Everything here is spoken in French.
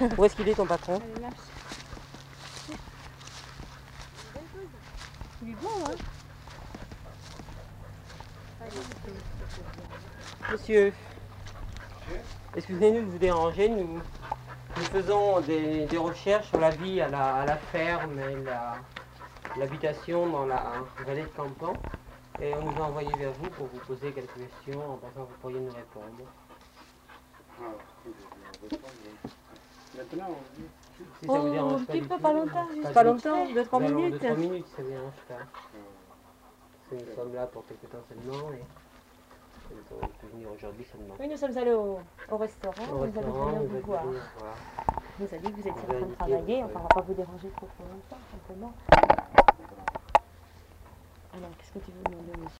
Où est-ce qu'il est ton patron? Allez, marche. Il est bon, hein? Monsieur, excusez-nous de vous déranger, nous faisons des recherches sur la vie à la ferme et l'habitation dans la vallée de Campan. Et on nous a envoyé vers vous pour vous poser quelques questions en pensant que vous pourriez nous répondre. Maintenant, Si ça vous dérange un pas petit du peu, tout, pas longtemps, pas juste du pas tout. longtemps, 2-3 Nous allons minutes. 2-3 minutes, ça ne vous dérange pas. Parce que nous sommes là pour quelques temps seulement et nous avons pu venir aujourd'hui seulement. Oui, nous sommes allés au restaurant, Au nous restaurant, allons nous venir vous allons voir. venir voir. Nous a dit que vous étiez en Vous train de indiquez, travailler, oui. enfin on va pas vous déranger trop longtemps, simplement. Alors, qu'est-ce que tu veux demander, monsieur?